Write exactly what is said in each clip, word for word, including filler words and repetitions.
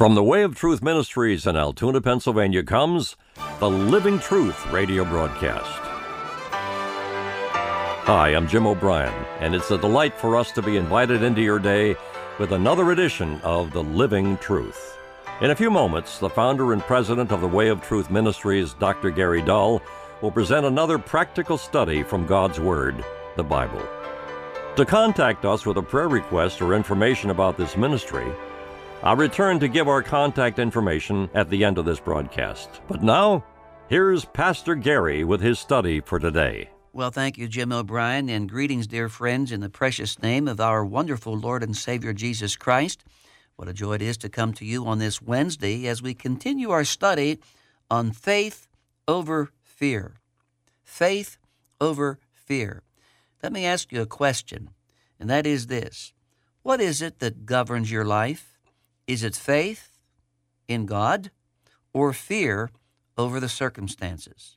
From the Way of Truth Ministries in Altoona, Pennsylvania comes the Living Truth radio broadcast. Hi, I'm Jim O'Brien, and it's a delight for us to be invited into your day with another edition of the Living Truth. In a few moments, the founder and president of the Way of Truth Ministries, Doctor Gary Dull, will present another practical study from God's Word, the Bible. To contact us with a prayer request or information about this ministry, I'll return to give our contact information at the end of this broadcast. But now, here's Pastor Gary with his study for today. Well, thank you, Jim O'Brien, and greetings, dear friends, in the precious name of our wonderful Lord and Savior, Jesus Christ. What a joy it is to come to you on this Wednesday as we continue our study on faith over fear. Faith over fear. Let me ask you a question, and that is this. What is it that governs your life? Is it faith in God or fear over the circumstances?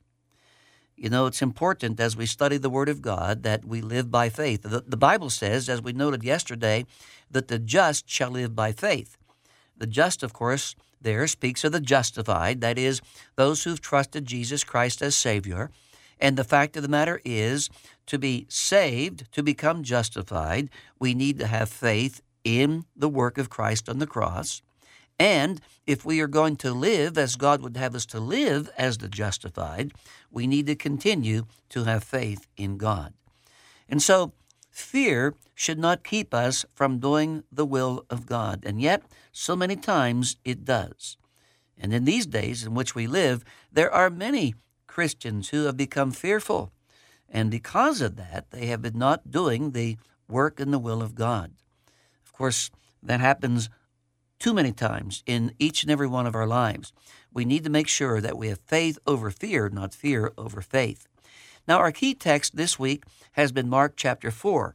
You know, it's important as we study the Word of God that we live by faith. The, the Bible says, as we noted yesterday, that the just shall live by faith. The just, of course, there speaks of the justified, that is, those who've trusted Jesus Christ as Savior. And the fact of the matter is, to be saved, to become justified, we need to have faith in the work of Christ on the cross. And if we are going to live as God would have us to live as the justified, we need to continue to have faith in God. And so fear should not keep us from doing the will of God. And yet, so many times it does. And in these days in which we live, there are many Christians who have become fearful. And because of that, they have been not doing the work and the will of God. Of course, that happens too many times in each and every one of our lives. We need to make sure that we have faith over fear, not fear over faith. Now, our key text this week has been Mark chapter four.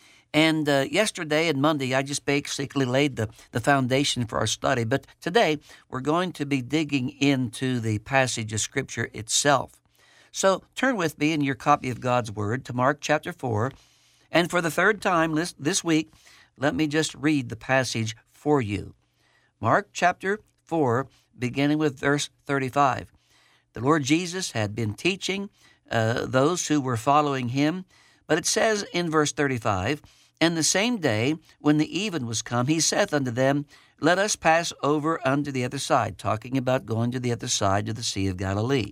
And uh, yesterday and Monday, I just basically laid the, the foundation for our study. But today, we're going to be digging into the passage of Scripture itself. So turn with me in your copy of God's Word to Mark chapter four. And for the third time this, this week, let me just read the passage for you. Mark chapter four, beginning with verse thirty-five. The Lord Jesus had been teaching uh, those who were following him, but it says in verse thirty-five, "And the same day, when the even was come, he saith unto them, Let us pass over unto the other side," talking about going to the other side of the Sea of Galilee.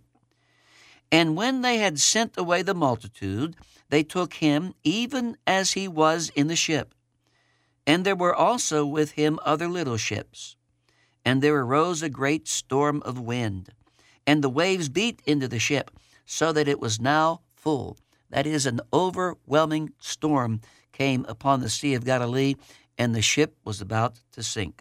"And when they had sent away the multitude, they took him even as he was in the ship. And there were also with him other little ships. And there arose a great storm of wind, and the waves beat into the ship, so that it was now full." That is, an overwhelming storm came upon the Sea of Galilee, and the ship was about to sink.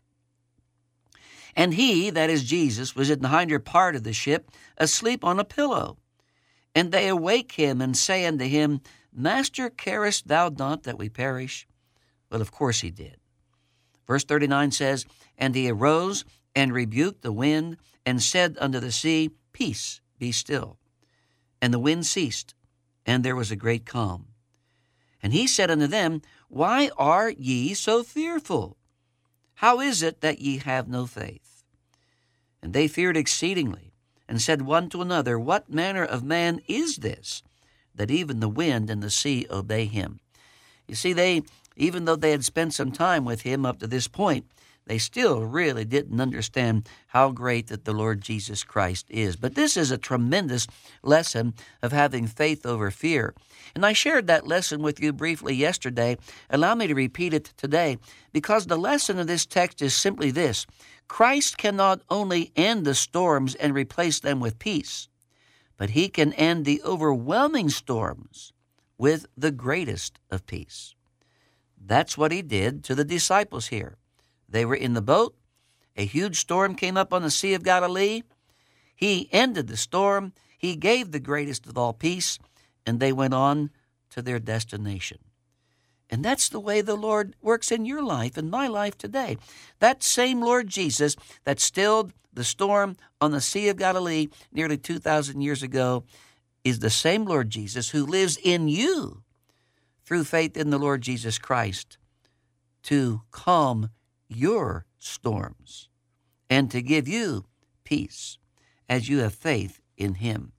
"And he," that is Jesus, "was in the hinder part of the ship, asleep on a pillow. And they awake him, and say unto him, Master, carest thou not that we perish? Well, of course he did. Verse thirty-nine says, "And he arose and rebuked the wind, and said unto the sea, Peace, be still. And the wind ceased, and there was a great calm. And he said unto them, Why are ye so fearful? How is it that ye have no faith? And they feared exceedingly, and said one to another, What manner of man is this, that even the wind and the sea obey him?" You see, they, even though they had spent some time with him up to this point, they still really didn't understand how great that the Lord Jesus Christ is. But this is a tremendous lesson of having faith over fear. And I shared that lesson with you briefly yesterday. Allow me to repeat it today, because the lesson of this text is simply this. Christ cannot only end the storms and replace them with peace, but he can end the overwhelming storms with the greatest of peace. That's what he did to the disciples here. They were in the boat. A huge storm came up on the Sea of Galilee. He ended the storm. He gave the greatest of all peace, and they went on to their destination. And that's the way the Lord works in your life and my life today. That same Lord Jesus that stilled the storm on the Sea of Galilee nearly two thousand years ago is the same Lord Jesus who lives in you through faith in the Lord Jesus Christ to calm your storms and to give you peace as you have faith in him.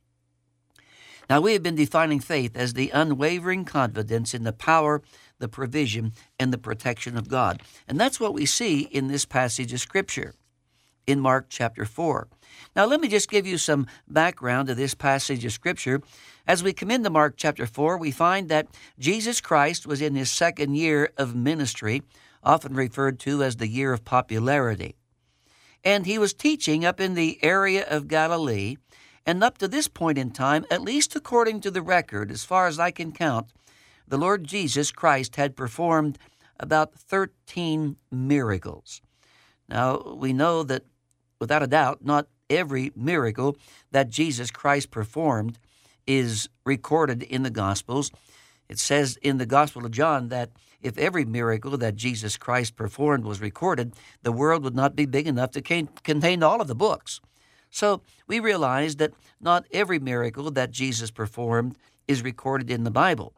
Now, we have been defining faith as the unwavering confidence in the power, the provision, and the protection of God. And that's what we see in this passage of Scripture in Mark chapter four. Now, let me just give you some background to this passage of Scripture. As we come into Mark chapter four, we find that Jesus Christ was in his second year of ministry, often referred to as the year of popularity. And he was teaching up in the area of Galilee. And up to this point in time, at least according to the record, as far as I can count, the Lord Jesus Christ had performed about thirteen miracles. Now, we know that, without a doubt, not every miracle that Jesus Christ performed is recorded in the Gospels. It says in the Gospel of John that if every miracle that Jesus Christ performed was recorded, the world would not be big enough to contain all of the books. So we realize that not every miracle that Jesus performed is recorded in the Bible.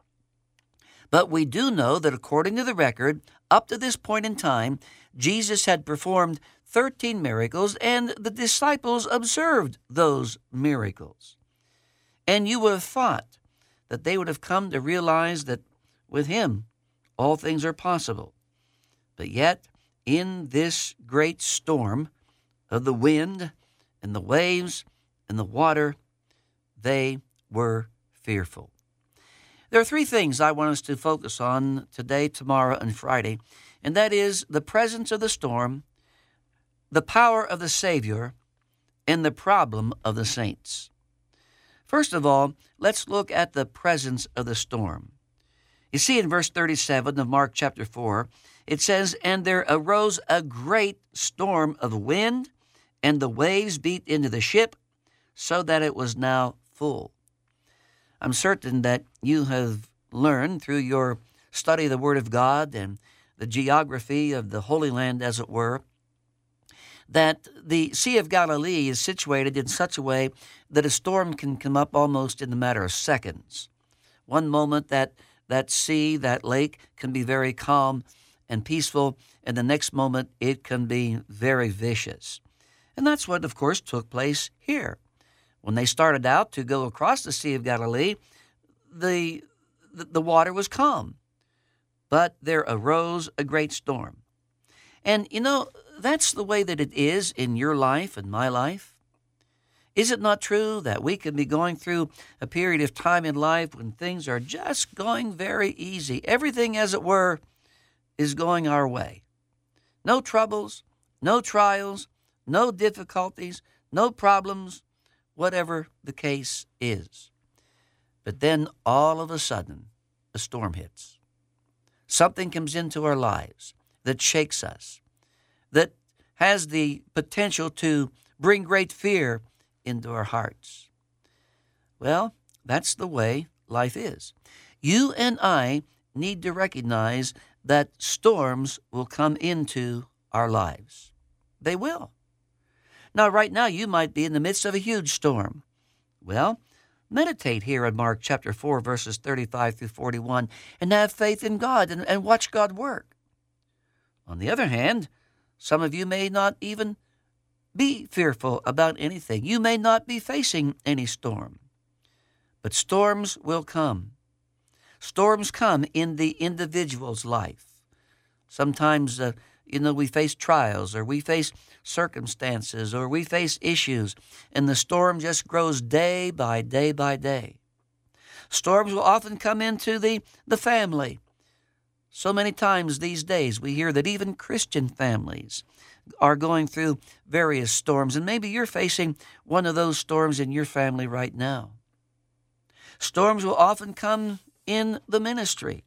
But we do know that according to the record, up to this point in time, Jesus had performed thirteen miracles, and the disciples observed those miracles. And you would have thought that they would have come to realize that with him, all things are possible. But yet, in this great storm of the wind and the waves and the water, they were fearful. There are three things I want us to focus on today, tomorrow, and Friday, and that is the presence of the storm, the power of the Savior, and the problem of the saints. First of all, let's look at the presence of the storm. You see in verse thirty-seven of Mark chapter four, it says, "And there arose a great storm of wind, and the waves beat into the ship, so that it was now full." I'm certain that you have learned through your study of the Word of God and the geography of the Holy Land, as it were, that the Sea of Galilee is situated in such a way that a storm can come up almost in a matter of seconds. One moment that that sea, that lake, can be very calm and peaceful, and the next moment it can be very vicious. And that's what, of course, took place here. When they started out to go across the Sea of Galilee, the, the, the water was calm, but there arose a great storm. And, you know, that's the way that it is in your life and my life. Is it not true that we can be going through a period of time in life when things are just going very easy? Everything, as it were, is going our way. No troubles, no trials, no difficulties, no problems, whatever the case is. But then all of a sudden, a storm hits. Something comes into our lives that shakes us, that has the potential to bring great fear into our hearts. Well, that's the way life is. You and I need to recognize that storms will come into our lives. They will. Now, right now, you might be in the midst of a huge storm. Well, meditate here in Mark chapter four, verses thirty-five through forty-one, and have faith in God and, and watch God work. On the other hand, some of you may not even be fearful about anything. You may not be facing any storm. But storms will come. Storms come in the individual's life. Sometimes, uh, you know, we face trials, or we face circumstances, or we face issues, and the storm just grows day by day by day. Storms will often come into the, the family. So many times these days we hear that even Christian families are going through various storms, and maybe you're facing one of those storms in your family right now. Storms will often come in the ministry.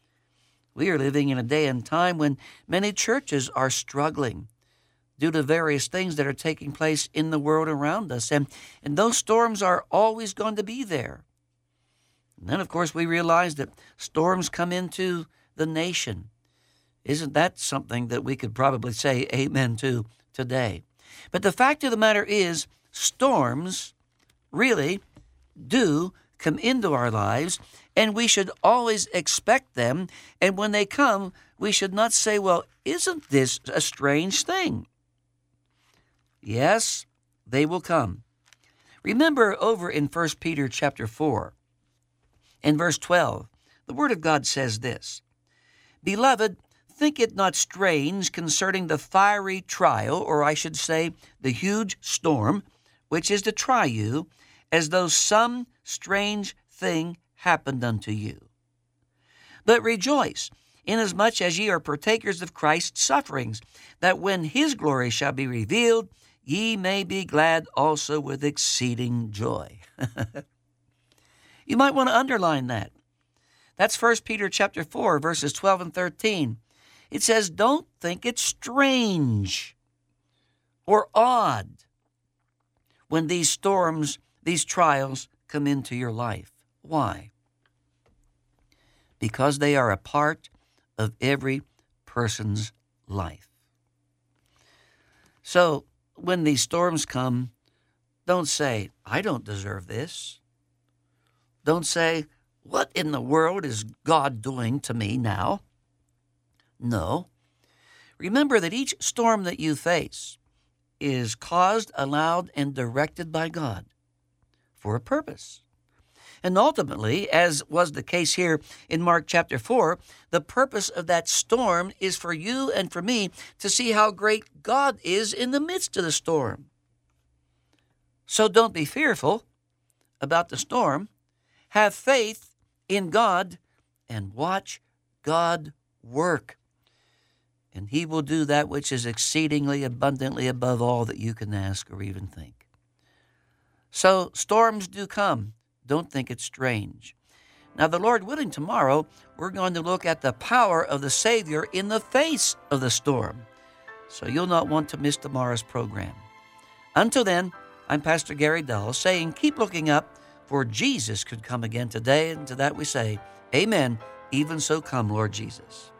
We are living in a day and time when many churches are struggling due to various things that are taking place in the world around us, and, and those storms are always going to be there. And then, of course, we realize that storms come into the nation. Isn't that something that we could probably say amen to today? But the fact of the matter is, storms really do come into our lives, and we should always expect them. And when they come, we should not say, well, isn't this a strange thing? Yes, they will come. Remember over in First Peter chapter four, in verse twelve, the Word of God says this, "Beloved, think it not strange concerning the fiery trial," or I should say, the huge storm, "which is to try you, as though some strange thing happened unto you. But rejoice, inasmuch as ye are partakers of Christ's sufferings, that when his glory shall be revealed, ye may be glad also with exceeding joy." You might want to underline that. That's First Peter chapter four, verses twelve and thirteen. It says, don't think it's strange or odd when these storms, these trials come into your life. Why? Because they are a part of every person's life. So when these storms come, don't say, "I don't deserve this." Don't say, "What in the world is God doing to me now?" No. Remember that each storm that you face is caused, allowed, and directed by God for a purpose. And ultimately, as was the case here in Mark chapter four, the purpose of that storm is for you and for me to see how great God is in the midst of the storm. So don't be fearful about the storm. Have faith in God and watch God work. And he will do that which is exceedingly abundantly above all that you can ask or even think. So storms do come. Don't think it's strange. Now, the Lord willing, tomorrow we're going to look at the power of the Savior in the face of the storm. So you'll not want to miss tomorrow's program. Until then, I'm Pastor Gary Dull saying keep looking up, for Jesus could come again today. And to that we say, amen. Even so come, Lord Jesus.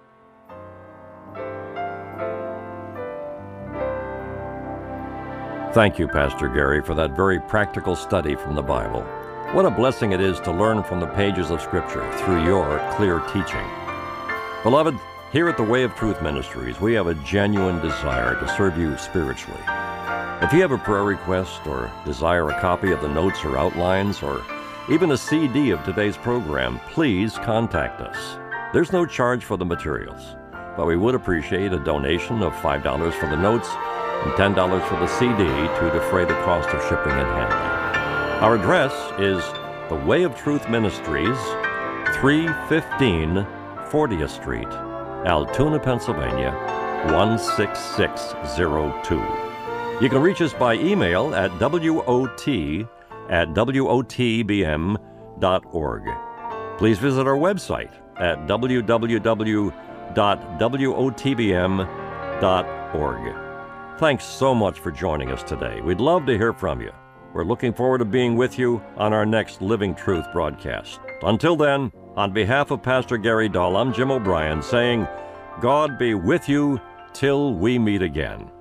Thank you, Pastor Gary, for that very practical study from the Bible. What a blessing it is to learn from the pages of Scripture through your clear teaching. Beloved, here at the Way of Truth Ministries, we have a genuine desire to serve you spiritually. If you have a prayer request or desire a copy of the notes or outlines or even a C D of today's program, please contact us. There's no charge for the materials, but we would appreciate a donation of five dollars for the notes and ten dollars for the C D to defray the cost of shipping and handling. Our address is The Way of Truth Ministries, three fifteen fortieth Street, Altoona, Pennsylvania, one six six zero two. You can reach us by email at W O T at W O T B M dot org. Please visit our website at w w w dot W O T B M dot org. Thanks so much for joining us today. We'd love to hear from you. We're looking forward to being with you on our next Living Truth broadcast. Until then, on behalf of Pastor Gary Dull, I'm Jim O'Brien saying, God be with you till we meet again.